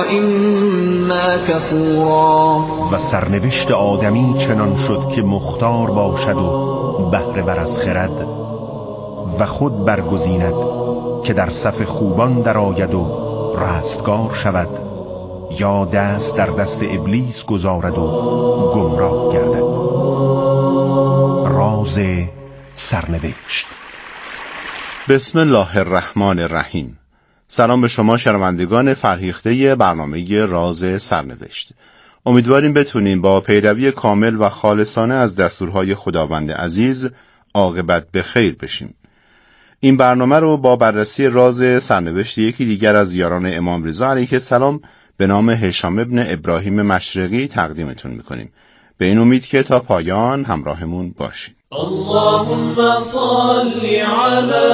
إنا كفورا. و سرنوشت آدمی چنان شد که مختار باشد و بهره ور از خرد و خود برگزیند که در صف خوبان در آید و رستگار شود، یا دست در دست ابلیس گذارد و گمراه گردد. راز سرنوشت. بسم الله الرحمن الرحیم. سلام به شما شنوندگان فرهیخته برنامه راز سرنوشت. امیدواریم بتونیم با پیروی کامل و خالصانه از دستورهای خداوند عزیز عاقبت به خیر بشیم. این برنامه رو با بررسی راز سرنوشت یکی دیگر از یاران امام رضا علیه السلام به نام هشام ابن ابراهیم مشرقی تقدیمتون میکنیم، به این امید که تا پایان همراهمون باشید. اللهم صل على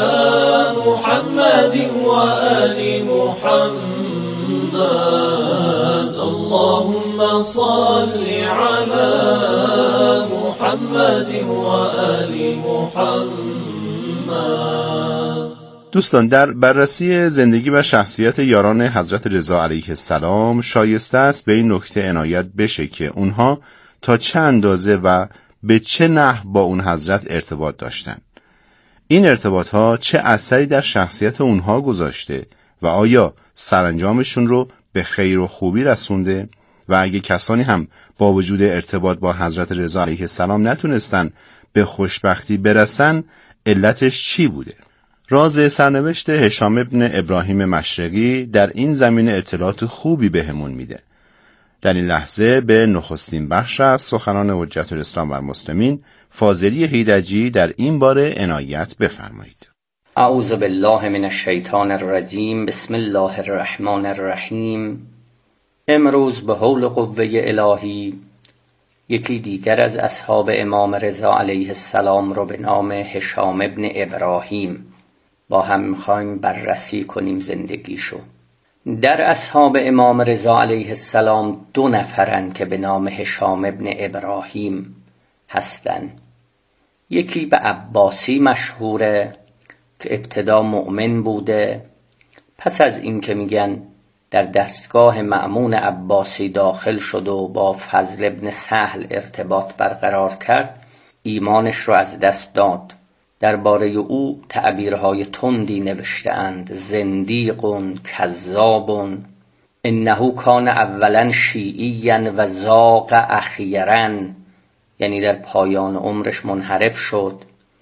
محمد و آل محمد. اللهم صل على محمد و آل محمد. دوستان، در بررسی زندگی و شخصیت یاران حضرت رضا علیه السلام شایسته است به این نکته عنایت بشه که اونها تا چه اندازه و به چه نحو با اون حضرت ارتباط داشتن. این ارتباط ها چه اثری در شخصیت اونها گذاشته و آیا سرانجامشون رو به خیر و خوبی رسونده و اگه کسانی هم با وجود ارتباط با حضرت رضا علیه السلام نتونستن به خوشبختی برسن، علتش چی بوده؟ راز سرنوشت هشام ابن ابراهیم مشرقی در این زمینه اطلاعات خوبی بهمون میده. در این لحظه به نخستین بخش از سخنان حجت الاسلام و المسلمین فاضلی هیدجی در این باره عنایت بفرمایید. اعوذ بالله من الشیطان الرجیم. بسم الله الرحمن الرحیم. امروز به حول قوه الهی یکی دیگر از اصحاب امام رضا علیه السلام رو به نام هشام ابن ابراهیم با هم میخوایم بررسی کنیم زندگیشو. در اصحاب امام رضا علیه السلام 2 نفرن که به نام هشام ابن ابراهیم هستن. یکی به عباسی مشهوره که ابتدا مؤمن بوده، پس از این که میگن در دستگاه مأمون عباسی داخل شد و با فضل ابن سهل ارتباط برقرار کرد، ایمانش رو از دست داد. درباره او تعبیرهای تندی نوشته‌اند: زندیقون، کذابون، انه کان اولا شیعیاً و زاغ اخیراً، یعنی در پایان عمرش منحرف شد.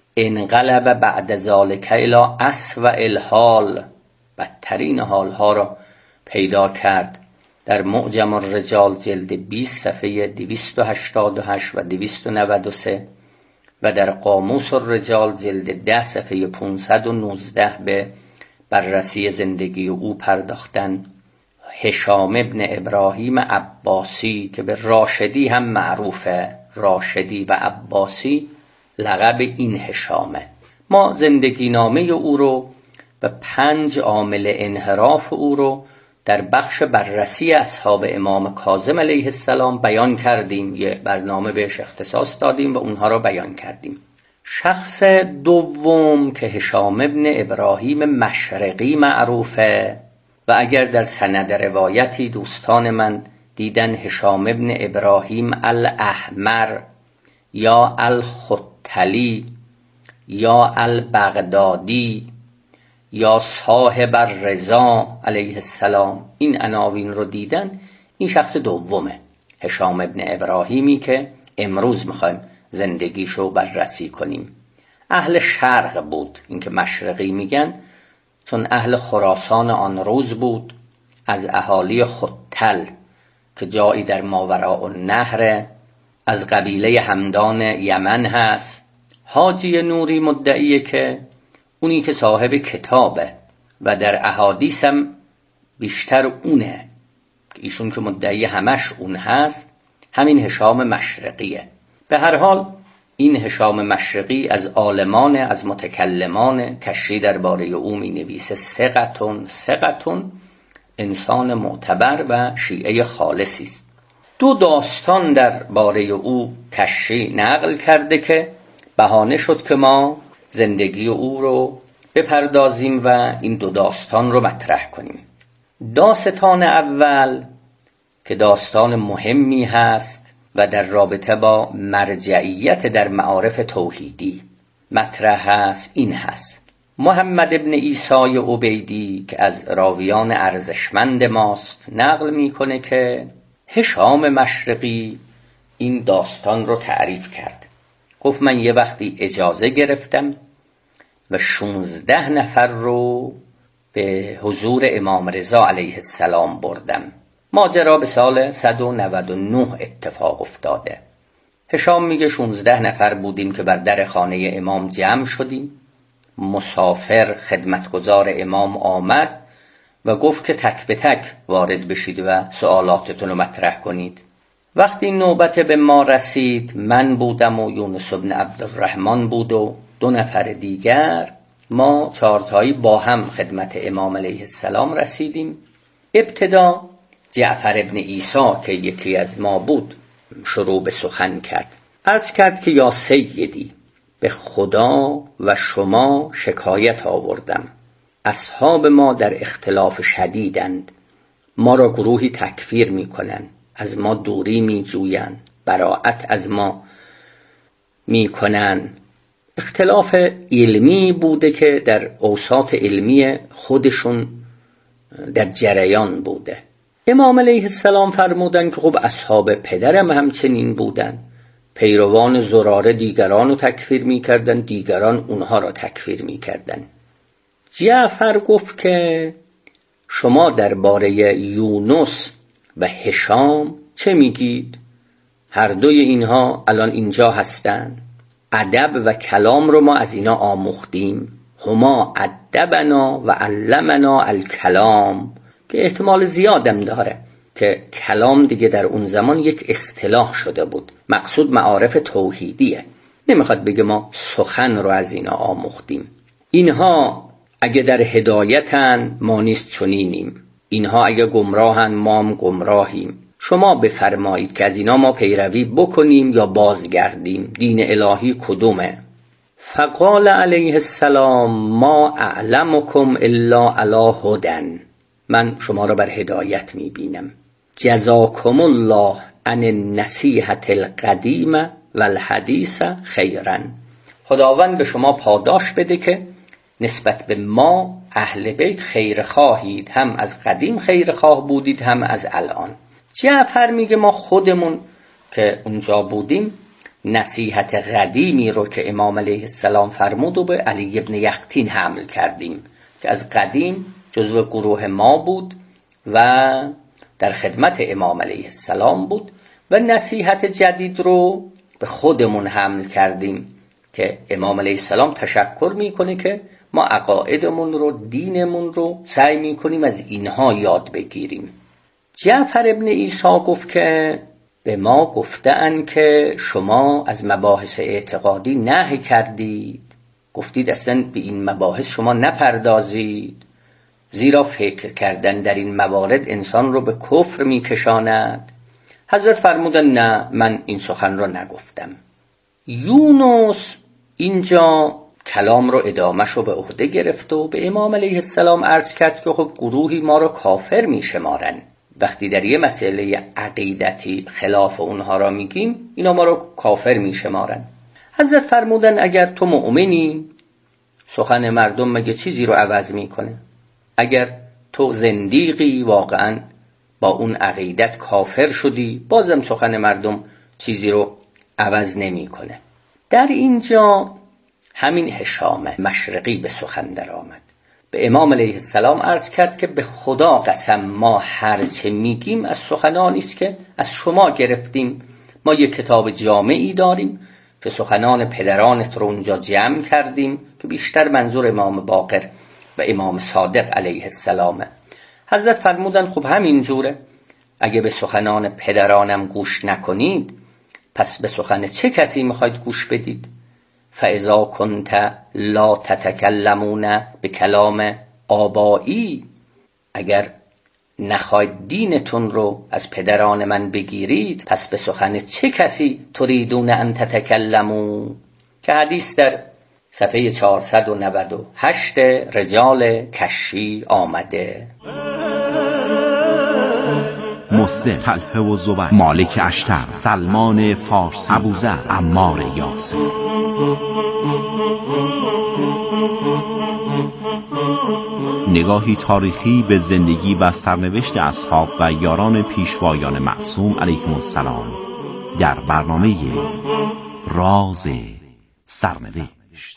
انقلب بعد ذالک الی اسوأ الحال، بدترین حالها را پیدا کرد. در معجم الرجال جلد 20 صفحه 288 و 293 و در قاموس الرجال جلد 10 صفحه 519 به بررسی زندگی او پرداختن. هشام ابن ابراهیم عباسی که به راشدی هم معروفه، راشدی و عباسی لقب این هشامه. ما زندگی نامه او رو و 5 عامل انحراف او رو در بخش بررسی اصحاب امام کاظم علیه السلام بیان کردیم، یه برنامه بهش اختصاص دادیم و اونها رو بیان کردیم. شخص دوم که هشام ابن ابراهیم مشرقی معروفه و اگر در سند روایتی دوستان من دیدن هشام ابن ابراهیم الاحمر یا الختلی یا البغدادی یا صاحب الرضا علیه السلام، این عناوین رو دیدن، این شخص دومه، هشام ابن ابراهیمی که امروز میخوایم زندگیشو بررسی کنیم. اهل شرق بود، این که مشرقی میگن چون اهل خراسان آن روز بود، از اهالی ختل که جایی در ماوراء النهر، از قبیله همدان یمن هست. حاجی نوری مدعیه که اونی که صاحب کتابه و در احادیث هم بیشتر اونه، ایشون که مدعی همش اون هست، همین هشام مشرقیه. به هر حال این هشام مشرقی از عالمان، از متکلمان کشی درباره او می نویسه ثقتون، انسان معتبر و شیعه خالصی است. 2 داستان درباره او کشی نقل کرده که بهانه شد که ما زندگی او رو بپردازیم و این 2 داستان رو مطرح کنیم. داستان اول که داستان مهمی هست و در رابطه با مرجعیت در معارف توحیدی مطرح هست این هست: محمد ابن عیسی عبیدی که از راویان ارزشمند ماست نقل میکنه که هشام مشرقی این داستان رو تعریف کرد. گفت من یه وقتی اجازه گرفتم و 16 نفر رو به حضور امام رضا علیه السلام بردم. ماجرا به سال 199 اتفاق افتاده. هشام میگه 16 نفر بودیم که بر در خانه امام جمع شدیم. مسافر خدمتگزار امام آمد و گفت که تک به تک وارد بشید و سوالاتتون رو مطرح کنید. وقتی نوبت به ما رسید، من بودم و یونس بن عبدالرحمن بود و 2 نفر دیگر. ما 4 تایی با هم خدمت امام علیه السلام رسیدیم. ابتدا جعفر ابن عیسی که یکی از ما بود شروع به سخن کرد. عرض کرد که یا سیدی، به خدا و شما شکایت آوردم. اصحاب ما در اختلاف شدیدند. ما را گروهی تکفیر می کنند، از ما دوری می جویند، براءت از ما می کنند. اختلاف علمی بوده که در اوساط علمی خودشون در جریان بوده. امام علیه السلام فرمودن که خب اصحاب پدرم همچنین بودن. پیروان زراره دیگران رو تکفیر می کردن، دیگران اونها را تکفیر می کردن. جعفر گفت که شما درباره یونس و هشام چه میگید؟ هر دوی اینها الان اینجا هستن. ادب و کلام رو ما از اینا آموختیم. هما ادبنا و علمنا الکلام، که احتمال زیادم داره که کلام دیگه در اون زمان یک اصطلاح شده بود. مقصود معارف توحیدیه. نمیخواد بگه ما سخن رو از اینا آموختیم. اینها اگه در هدایتن ما نیست چنینیم. اینها اگه گمراهن ما هم گمراهیم. شما بفرمایید که از اینا ما پیروی بکنیم یا بازگردیم. دین الهی کدومه؟ فقال علیه السلام ما اعلمکم الا علی هدن. من شما را بر هدایت میبینم. جزاکم الله عن النصیحة القدیمه والحدیث خیرا. خداوند به شما پاداش بده که نسبت به ما اهل بیت خیر خواهید، هم از قدیم خیر خواه بودید هم از الان. جعفر میگه ما خودمون که اونجا بودیم نصیحت قدیمی رو که امام علیه السلام فرمود و به علی ابن یقطین حمل کردیم که از قدیم جزو گروه ما بود و در خدمت امام علیه السلام بود، و نصیحت جدید رو به خودمون حمل کردیم که امام علیه السلام تشکر میکنه که ما عقایدمون رو، دینمون رو سعی میکنیم از اینها یاد بگیریم. جعفر ابن عیسی گفت که به ما گفتن که شما از مباحث اعتقادی نهی کردید، گفتید اصلا به این مباحث شما نپردازید، زیرا فکر کردن در این موارد انسان رو به کفر میکشاند. حضرت فرمودن نه، من این سخن رو نگفتم. یونس اینجا کلام رو ادامهش رو به عهده گرفت و به امام علیه السلام عرض کرد که خب گروهی ما رو کافر میشمارن. وقتی در یه مسئله عقیدتی خلاف اونها را میگیم، اینا ما رو کافر میشمارن. حضرت فرمودن اگر تو مؤمنی، سخن مردم مگه چیزی رو عوض میکنه؟ اگر تو زندیقی، واقعا با اون عقیدت کافر شدی، بازم سخن مردم چیزی رو عوض نمیکنه. در اینجا همین هشام مشرقی به سخن در آمد. به امام علیه السلام عرض کرد که به خدا قسم ما هرچه میگیم از سخنانی است که از شما گرفتیم. ما یک کتاب جامعی داریم که سخنان پدرانت رو اونجا جمع کردیم که بیشتر منظور امام باقر و امام صادق علیه السلامه. حضرت فرمودن خب همین جوره، اگه به سخنان پدرانم گوش نکنید پس به سخن چه کسی میخواید گوش بدید؟ فاذا کنت لا تتکلمون به کلام آبایی، اگر نخواید دینتون رو از پدران من بگیرید پس به سخن چه کسی تریدون ان تتکلمون؟ که حدیث در صفحه 498 رجال کشی آمده. مسلم، طلحه و زبیر، مالک اشتر، سلمان فارسی، ابوذر، عمار یاسر. نگاهی تاریخی به زندگی و سرنوشت اصحاب و یاران پیشوایان معصوم علیهم السلام در برنامه راز سرنوشت.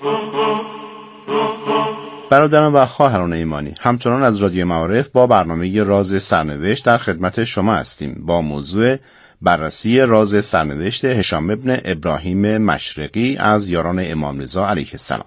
برادران و خواهران ایمانی، همچنان از رادیو معارف با برنامه راز سرنوشت در خدمت شما هستیم با موضوع بررسی راز سرنوشت هشام ابن ابراهیم مشرقی از یاران امام رضا علیه السلام.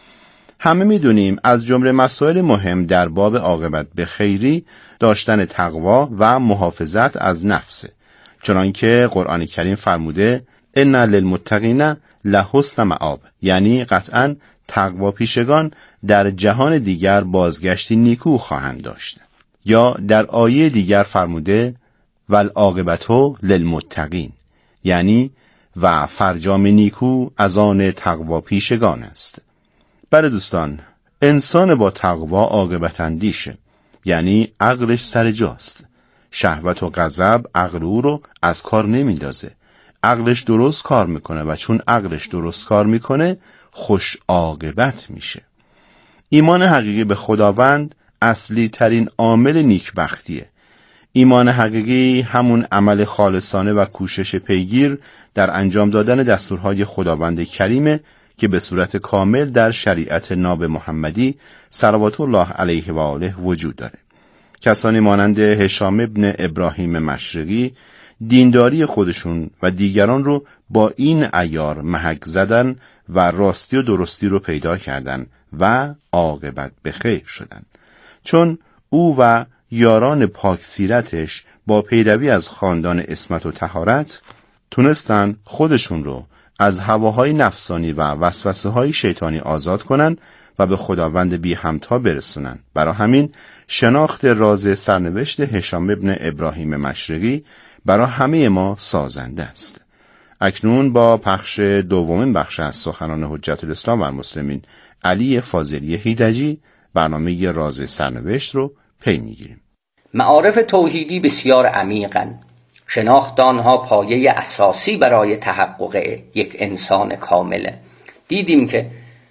همه میدونیم از جمله مسائل مهم در باب عاقبت به خیری داشتن تقوا و محافظت از نفسه، چنانکه قرآن کریم فرموده ان للمتقین لحسن مآب، یعنی قطعاً تقوا پیشگان در جهان دیگر بازگشتی نیکو خواهند داشت. یا در آیه دیگر فرموده والعاقبت للمتقین، یعنی و فرجام نیکو از آن تقوا پیشگان است. بله دوستان، انسان با تقوا عاقبت اندیشه، یعنی عقلش سر جاست. شهوت و غضب عقل او رو از کار نمیندازه. عقلش درست کار میکنه و چون عقلش درست کار میکنه خوش عاقبت میشه. ایمان حقیقی به خداوند اصلی ترین عامل نیکبختیه. ایمان حقیقی همون عمل خالصانه و کوشش پیگیر در انجام دادن دستورهای خداوند کریمه که به صورت کامل در شریعت ناب محمدی صلوات الله علیه و آله وجود داره. کسانی مانند هشام ابن ابراهیم مشرقی دینداری خودشون و دیگران رو با این عیار محک زدن و راستی و درستی رو پیدا کردن و عاقبت به خیر شدن، چون او و یاران پاک سیرتش با پیروی از خاندان عصمت و طهارت تونستن خودشون رو از هواهای نفسانی و وسوسه‌های شیطانی آزاد کنن و به خداوند بی همتا برسونن. برای همین شناخت راز سرنوشت هشام ابن ابراهیم مشرقی برای همه ما سازنده است. اکنون با پخش دومین بخش از سخنان حجت الاسلام و المسلمین علی فاضلی هیدجی برنامه راز سرنوشت رو پی میگیریم. معارف توحیدی بسیار عمیقن. شناخت آنها پایه اساسی برای تحقق یک انسان کامله. دیدیم که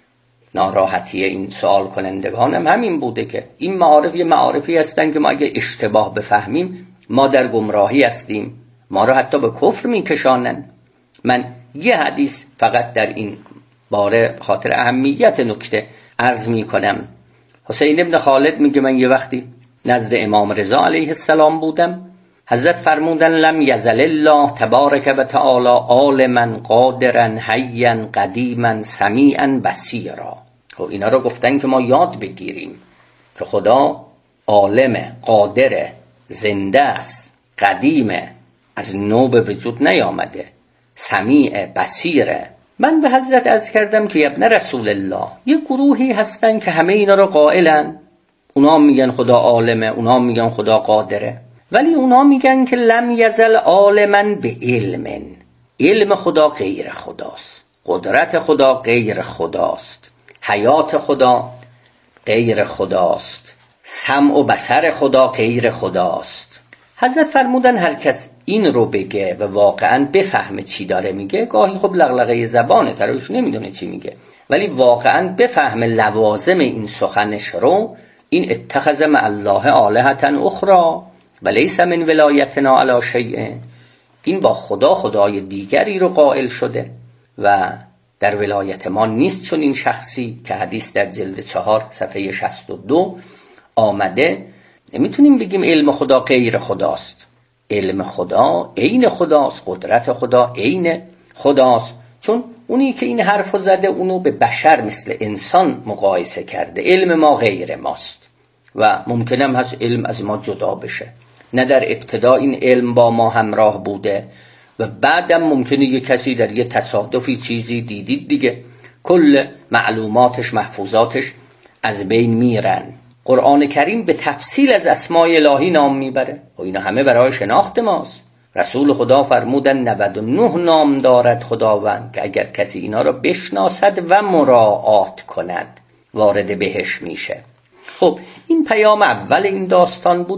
ناراحتی این سوال کنندگانم همین بوده که این معارف یه معارفی هستن که ما اگه اشتباه بفهمیم ما در گمراهی هستیم، ما را حتی به کفر میکشانن. من یه حدیث فقط در این باره خاطر اهمیت نکته عرض میکنم. حسین ابن خالد میگه من یه وقتی نزد امام رضا علیه السلام بودم، حضرت فرمودن لم یزل الله تبارک و تعالی عالما قادرا حیا قدیما سمیعا بصیرا. خب اینا رو گفتن که ما یاد بگیریم که خدا عالم، قادر، زنده است، قدیمه، از نو به وجود نیامده، سمیع، بصیره. من به حضرت عرض کردم که ابن رسول الله یه گروهی هستن که همه اینا رو قائلن، اونا میگن خدا عالمه، اونا میگن خدا قادره، ولی اونا میگن که لم یزل عالما به علم. علم خدا غیر خداست، قدرت خدا غیر خداست، حیات خدا غیر خداست، سمع و بصر خدا غیر خداست. حضرت فرمودن هر کس این رو بگه و واقعا بفهمه چی داره میگه، گاهی خب لغلقه زبانه تراش نمیدونه چی میگه، ولی واقعا بفهمه لوازم این سخنش رو، این اتخذ مع الله آلهة اخرى و لیس من ولایتنا علی شیء، این با خدای دیگری رو قائل شده و در ولایت ما نیست چون این شخصی که حدیث در جلد 4 صفحه 62 آمده. نمیتونیم بگیم علم خدا غیر خداست. علم خدا عین خداست، قدرت خدا عین خداست، چون اونی که این حرفو زده اونو به بشر مثل انسان مقایسه کرده. علم ما غیر ماست و ممکنم هست علم از ما جدا بشه. نه در ابتدا این علم با ما همراه بوده و بعدم ممکنه یه کسی در یه تصادفی چیزی دیدید دیگه کل معلوماتش، محفوظاتش از بین میرن. قرآن کریم به تفصیل از اسماء الهی نام میبره و اینا همه برای شناخت ماست. رسول خدا فرمودن 99 نام دارد خداوند که اگر کسی اینا را بشناسد و مراعات کند وارد بهش میشه. خب این پیام اول این داستان بود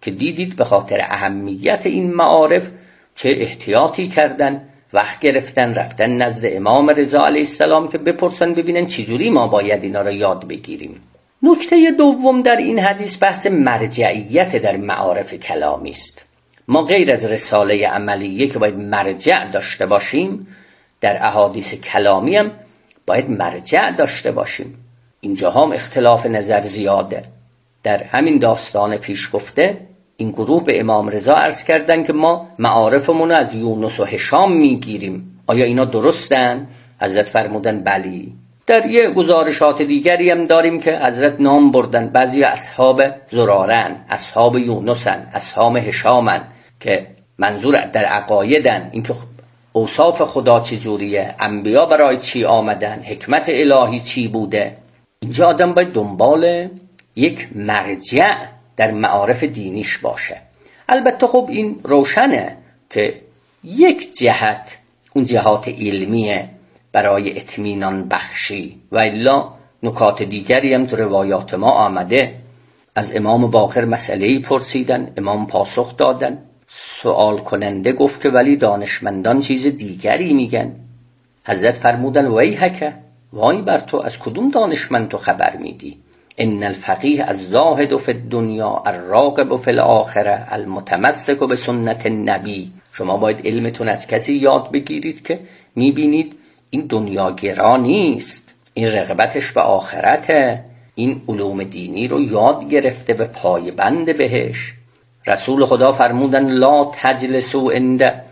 که دیدید به خاطر اهمیت این معارف چه احتیاطی کردن، وقت گرفتن رفتن نزد امام رضا علیه السلام که بپرسن ببینن چجوری ما باید اینا را یاد بگیریم. نکته دوم در این حدیث بحث مرجعیت در معارف کلامی است. ما غیر از رساله عملیه که باید مرجع داشته باشیم، در احادیث کلامی هم باید مرجع داشته باشیم. اینجا هم اختلاف نظر زیاده. در همین داستان پیش گفته این گروه به امام رضا عرض کردن که ما معارفمون از یونس و هشام میگیریم، آیا اینا درستن؟ حضرت فرمودن بلی. در یه گزارشات دیگری هم داریم که حضرت نام بردن بعضی اصحاب زرارن، اصحاب یونسن، اصحاب هشامن، که منظور در عقایدن، اینکه اوصاف خدا چجوریه، انبیا برای چی آمدن، حکمت الهی چی بوده. اینجا آدم باید دنبال یک مرجع در معارف دینیش باشه. البته خب این روشنه که یک جهت اون جهات علمیه برای اطمینان بخشی، و الا نکات دیگری هم تو روایات ما آمده. از امام باقر مسئله‌ای پرسیدن، امام پاسخ دادن. سوال کننده گفت که ولی دانشمندان چیز دیگری میگن. حضرت فرمودن ویحک، وای بر تو، از کدوم دانشمند تو خبر میدی؟ ان الفقیه الزاهد فی الدنیا الراغب فی الاخره المتمسک به سنت النبی. شما باید علمتون از کسی یاد بگیرید که میبینید این دنیا گرا نیست، این رغبتش به آخرته، این علوم دینی رو یاد گرفته و پایبند بهش. رسول خدا فرمودن لا تجلسوا عند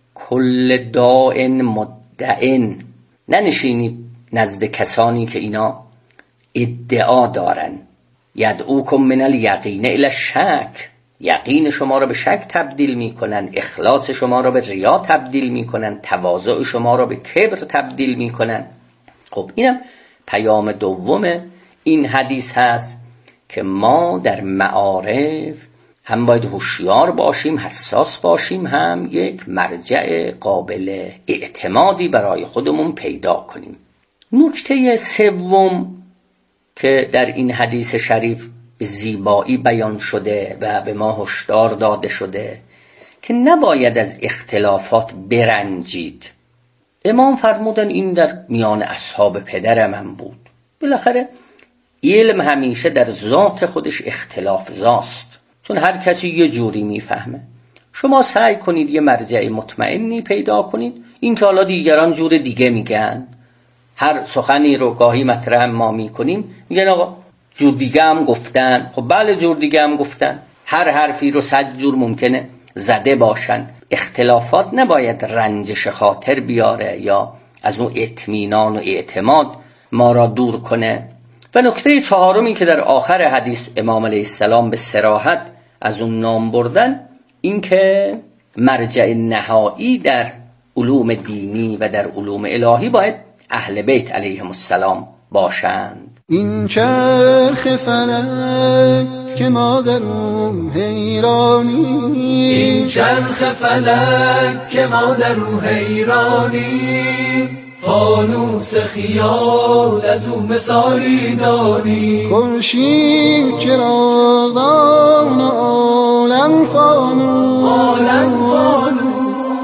کل داء مدع، ننشینید نزد کسانی که اینا ادعا دارن. یدعوکم من الیقین الی الشک، یقین شما رو به شک تبدیل میکنن، اخلاص شما رو به ریا تبدیل میکنن، تواضع شما رو به کبر تبدیل میکنن. خب اینم پیام دوم این حدیث هست که ما در معارف هم باید هوشیار باشیم، حساس باشیم، هم یک مرجع قابل اعتمادی برای خودمون پیدا کنیم. نکته سوم که در این حدیث شریف به زیبایی بیان شده و به ما هشدار داده شده که نباید از اختلافات برنجید. امام فرمودن این در میان اصحاب پدر من بود. بالاخره علم همیشه در ذات خودش اختلاف زاست، چون هر کسی یه جوری میفهمه. شما سعی کنید یه مرجع مطمئنی پیدا کنید. این که حالا دیگران جور دیگه میگن، هر سخنی رو گاهی مطرح ما میکنیم میگن آقا جور دیگه هم گفتن. خب بله جور دیگه هم گفتن، هر حرفی رو 100 جور ممکنه زده باشن. اختلافات نباید رنجش خاطر بیاره یا از اون اطمینان و اعتماد ما را دور کنه. و نکته چهارمی که در آخر حدیث امام علیه السلام به صراحت از اون نام بردن، این که مرجع نهایی در علوم دینی و در علوم الهی باید اهل بیت علیهم السلام باشند. این چرخ فلک که ما در او حیرانی، این چرخ فلک که ما در او حیرانی، فانوس خیال از او مثالی دانی. خورشید چراغدان عالم فانوس، عالم فانوس،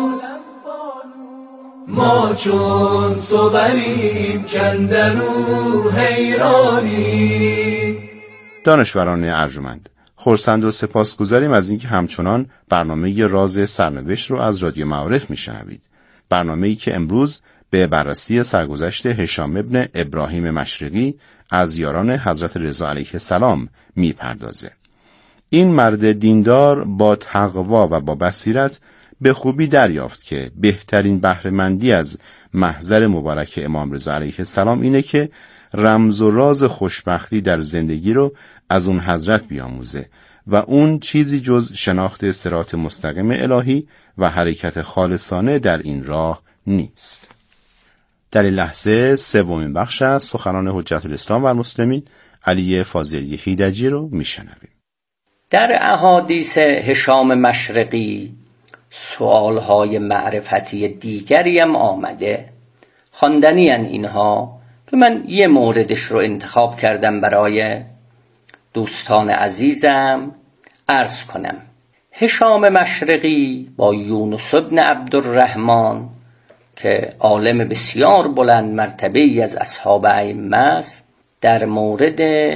ما چون صوریم کندرو حیرانی. دانشوران ارجمند، خرسند و سپاسگزاریم از اینکه همچنان برنامه راز سرنوشت رو از رادیو معارف میشنوید. برنامه‌ای که امروز به بررسی سرگذشت هشام ابن ابراهیم مشرقی از یاران حضرت رضا علیه السلام میپردازه. این مرد دیندار با تقوا و با بصیرت به خوبی دریافت که بهترین بهره‌مندی از محضر مبارک امام رضا علیه السلام اینه که رمز و راز خوشبختی در زندگی رو از اون حضرت بیاموزه و اون چیزی جز شناخت صراط مستقیم الهی و حرکت خالصانه در این راه نیست. در این لحظه سومین بخش از سخنان حجت الاسلام و المسلمین علی فاضلی هیدجی رو میشنویم. در احادیث هشام مشرقی سوالهای معرفتی دیگری هم آمده، خواندنی ان اینها، که من یه موردش رو انتخاب کردم برای دوستان عزیزم عرض کنم هشام مشرقی با یونس بن عبدالرحمن که عالم بسیار بلند مرتبه‌ای از اصحاب ائمه است، در مورد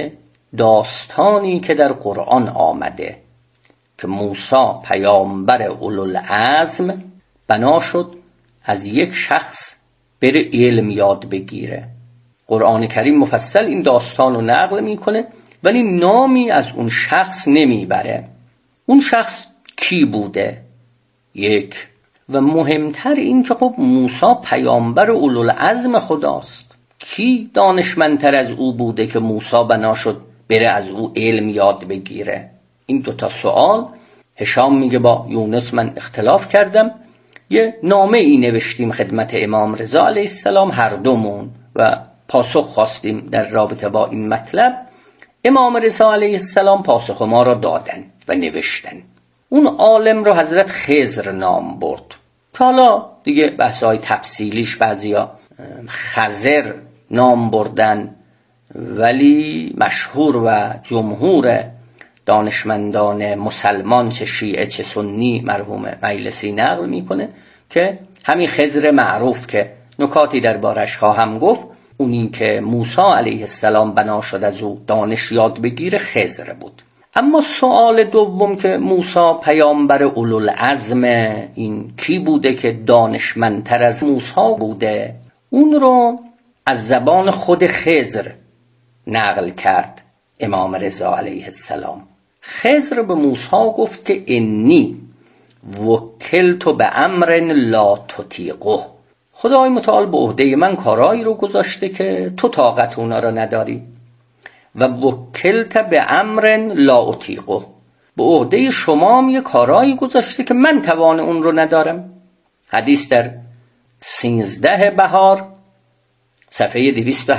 داستانی که در قرآن آمده که موسی پیامبر اولوالعزم بنا شد از یک شخص بره علم یاد بگیره. قرآن کریم مفصل این داستان رو نقل میکنه ولی نامی از اون شخص نمیبره. اون شخص کی بوده؟ یک، و مهمتر این که خب موسی پیامبر اولوالعزم خداست، کی دانشمندتر از او بوده که موسی بنا شد بره از او علم یاد بگیره؟ این دوتا سوال. هشام میگه با یونس من اختلاف کردم، یه نامه ای نوشتیم خدمت امام رضا علیه السلام هر دومون و پاسخ خواستیم در رابطه با این مطلب. امام رضا علیه السلام پاسخ ما را دادن و نوشتن. اون عالم رو حضرت خضر نام برد که حالا دیگه بحث‌های تفصیلیش بعضیا خضر نام بردن، ولی مشهور و جمهور دانشمندان مسلمان چه شیعه چه سنی مرحوم مجلسی نقل میکنه که همین خضر معروف که نکاتی دربارش خواهم گفت، اونی که موسی علیه السلام بنا شد از او دانش یاد بگیره خضر بود. اما سوال دوم که موسی پیامبر اولوالعزم، این کی بوده که دانشمندتر از موسی بوده؟ اون رو از زبان خود خضر نقل کرد امام رضا علیه السلام. خضر به موسی گفت که انی وکلت به امر لا تطیقه، خدای متعال به عهده من کارایی رو گذاشته که تو طاقت اونا رو نداری. و وکلت به امر لا اطیقه، به عهده شما هم یه کارایی گذاشته که من توان اون رو ندارم. حدیث در 13 بهار صفحه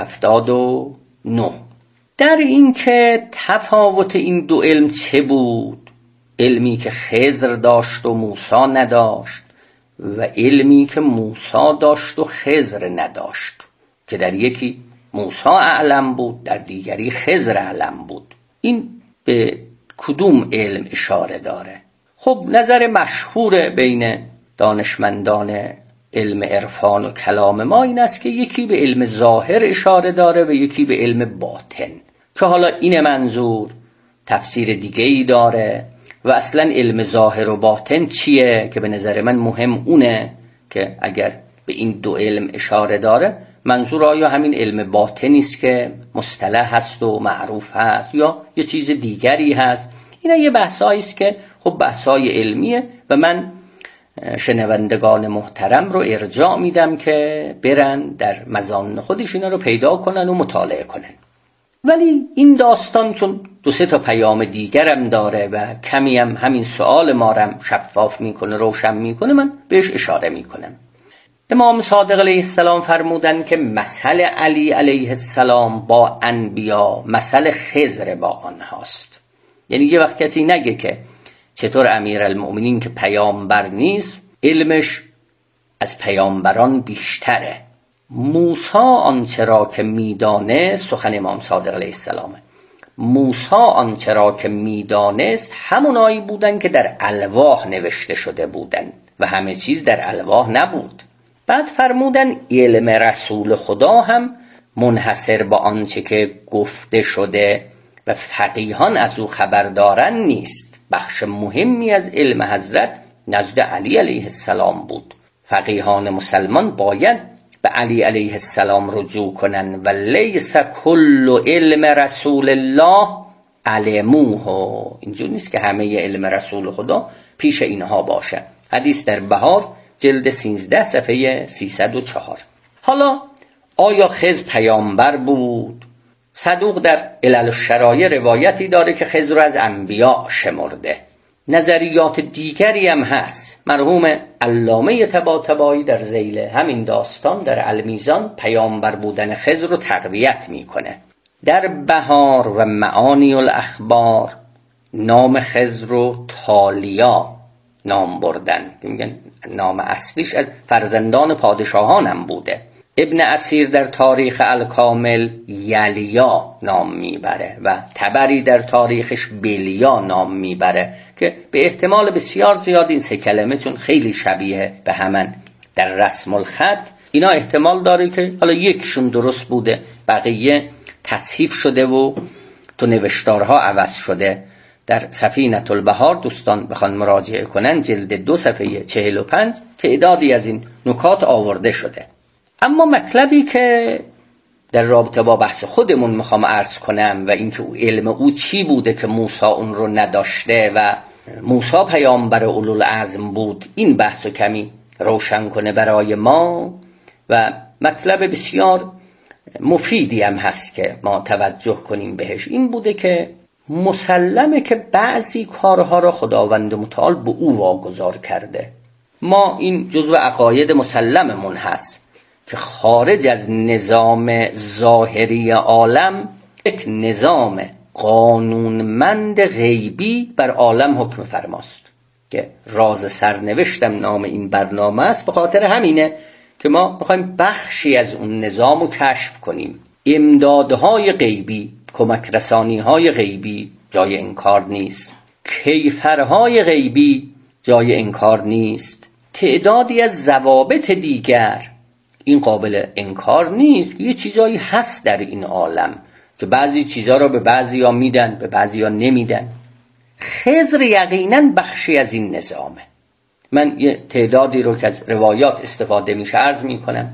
279. در این که تفاوت این دو علم چه بود، علمی که خضر داشت و موسی نداشت و علمی که موسی داشت و خضر نداشت، که در یکی موسی اعلم بود در دیگری خضر اعلم بود، این به کدوم علم اشاره داره؟ خب نظر مشهور بین دانشمندان علم عرفان و کلام ما این است که یکی به علم ظاهر اشاره داره و یکی به علم باطن، که حالا این منظور تفسیر دیگه‌ای داره و اصلا علم ظاهر و باطن چیه که به نظر من مهم اونه که اگر به این دو علم اشاره داره منظور آیا همین علم باطنی است که مصطلح هست و معروف هست یا یه چیز دیگری هست. اینا یه بحثایی است که خب بحثای علمیه و من شنوندگان محترم رو ارجاع میدم که برن در مزان خودش اینا رو پیدا کنن و مطالعه کنن. ولی این داستان چون 2-3 تا پیام دیگرم داره و کمی هم همین سوال ما رو شفاف میکنه، روشن میکنه، من بهش اشاره میکنم. امام صادق علیه السلام فرمودن که مثل علی علیه السلام با انبیا مثل خضر با آنهاست. یعنی یه وقت کسی نگه که چطور امیرالمؤمنین که پیامبر نیست علمش از پیامبران بیشتره. موسی آنچه را که میدانست، سخن امام صادق علیه السلامه، موسی آنچه را که میدانست همونایی بودن که در الواح نوشته شده بودن و همه چیز در الواح نبود. بعد فرمودن علم رسول خدا هم منحصر با آنچه که گفته شده و فقیهان از او خبر دارن نیست. بخش مهمی از علم حضرت نزد علی علیه السلام بود. فقیهان مسلمان باید به علی علیه السلام رجوع کنن و لیس کل علم رسول الله علموه. اینجور نیست که همه علم رسول خدا پیش اینها باشه. حدیث در بهار جلد 13 صفحه 304. حالا آیا خضر پیامبر بود؟ صدوق در علل الشرایع روایتی داره که خضر رو از انبیا شمرده. نظریات دیگری هم هست. مرحوم علامه طباطبایی در ذیل همین داستان در المیزان پیامبر بودن خضر رو تقویت میکنه. در بهار و معانی الاخبار نام خضر رو تالیا نام بردن، میگن نام اصلیش از فرزندان پادشاهان هم بوده ابن اسیر در تاریخ الکامل یلیا نام میبره و طبری در تاریخش بلیا نام میبره که به احتمال بسیار زیاد این سه کلمه چون خیلی شبیه به همن در رسم الخط، اینا احتمال داره که حالا یکشون درست بوده، بقیه تصحیف شده و تو نوشتارها عوض شده. در سفینة البحار دوستان بخوان مراجعه کنن جلد 2 صفحه 45 تعدادی از این نکات آورده شده. اما مطلبی که در رابطه با بحث خودمون میخوام عرض کنم و اینکه علم او چی بوده که موسی اون رو نداشته و موسی پیامبر اولوالعزم بود، این بحثو کمی روشن کنه برای ما و مطلب بسیار مفیدی هم هست که ما توجه کنیم بهش. این بوده که مسلمه که بعضی کارها را خداوند متعال به او واگذار کرده. ما این جزو عقاید مسلممون هست که خارج از نظام ظاهری عالم یک نظام قانونمند غیبی بر عالم حکم فرماست که راز سرنوشتم نام این برنامه است. به خاطر همینه که ما میخوایم بخشی از اون نظام رو کشف کنیم. امدادهای غیبی، کمک رسانیهای غیبی جای انکار نیست، کیفرهای غیبی جای انکار نیست، تعدادی از ضوابط دیگر این قابل انکار نیست. یه چیزایی هست در این عالم که بعضی چیزا رو به بعضیا میدن به بعضیا نمیدن. خضر یقینا بخشی از این نظامه. من یه تعدادی رو که از روایات استفاده میشه عرض میکنم.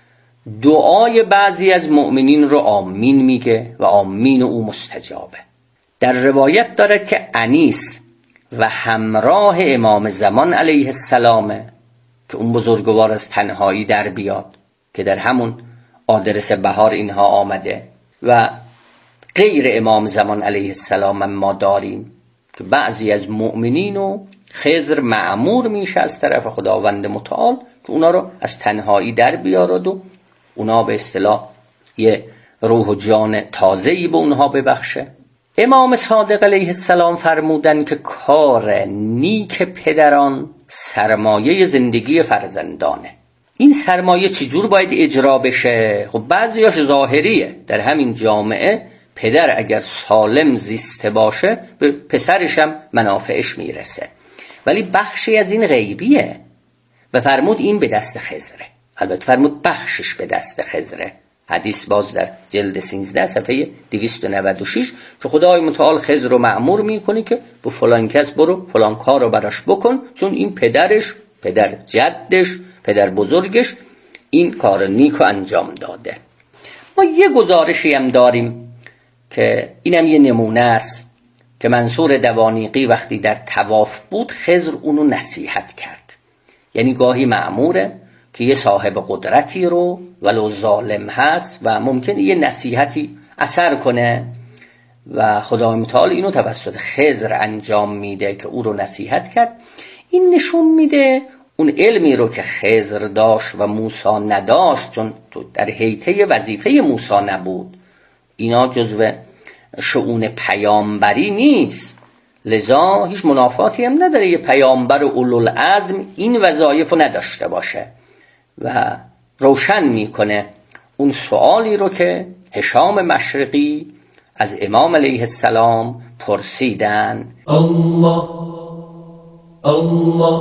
دعای بعضی از مؤمنین رو آمین میگه و آمین او مستجابه. در روایت داره که انیس و همراه امام زمان علیه السلامه که اون بزرگوار از تنهایی در بیاد که در همون آدرس بهار اینها آمده و غیر امام زمان علیه السلام ما داریم که بعضی از مؤمنین و خضر مأمور میشه از طرف خداوند متعال که اونا رو از تنهایی در بیارد و اونا به اصطلاح یه روح و جان تازه‌ای به اونها ببخشه. امام صادق علیه السلام فرمودن که کار نیک پدران سرمایه زندگی فرزندانه. این سرمایه چجور باید اجرا بشه؟ خب بعضیاش ظاهریه. در همین جامعه پدر اگر سالم زیسته باشه به پسرش هم منافعش میرسه، ولی بخشی از این غیبیه و فرمود این به دست خضره. البته فرمود بخشش به دست خضره. حدیث باز در جلد 13 صفحه 296 که خدای متعال خضر رو مأمور میکنه که به فلان کس برو فلان کار رو براش بکن، چون این پدرش، پدر جدش، پدر بزرگش این کار نیک رو انجام داده. ما یه گزارشی هم داریم که اینم یه نمونه است که منصور دوانیقی وقتی در طواف بود خضر اونو نصیحت کرد. یعنی گاهی مأموره که یه صاحب قدرتی رو ولو ظالم هست و ممکنه یه نصیحتی اثر کنه و خدای متعال اینو توسط خضر انجام میده که او رو نصیحت کرد. این نشون میده اون علمی رو که خضر داشت و موسی نداشت، چون در حیطه وظیفه موسی نبود، اینا جزو شؤون پیامبری نیست، لذا هیچ منافاتی هم نداره یه پیامبر اولوالعزم این وظایف رو نداشته باشه. و روشن میکنه اون سوالی رو که هشام مشرقی از امام علیه السلام پرسیدن. الله الله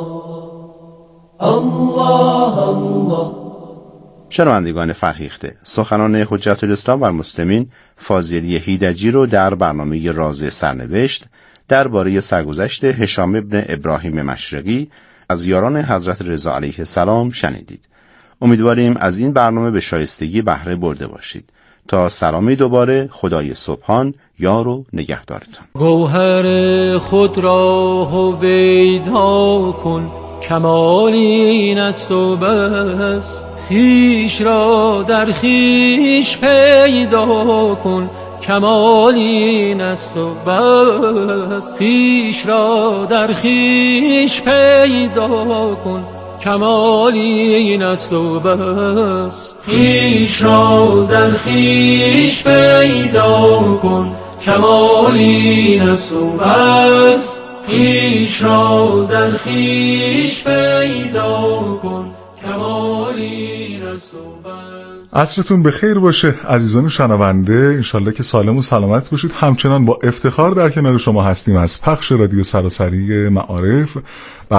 الله الله. شنوندگان فرهیخته، سخنان حجت الاسلام بر مسلمین فاضلی هیدجی رو در برنامه راز سرنوشت درباره سرگذشت هشام ابن ابراهیم مشرقی از یاران حضرت رضا علیه السلام شنیدید. امیدواریم از این برنامه به شایستگی بهره برده باشید. تا سلامی دوباره، خدای سبحان یار و نگهدارتان. گوهر خود را هویدا کن، کمال این است و بس. خویش را در خویش پیدا کن، کمال این است و بس. خویش را در خویش پیدا کن، کمال این است و بس. خویش را در خویش پیدا کن، کمال این است و بس. خویش را در خویش پیدا کن، کمال این است و بس. عصرتون بخیر باشه عزیزان شنونده، انشالله که سالم و سلامت باشید. همچنان با افتخار در کنار شما هستیم از پخش رادیو سراسری معارف.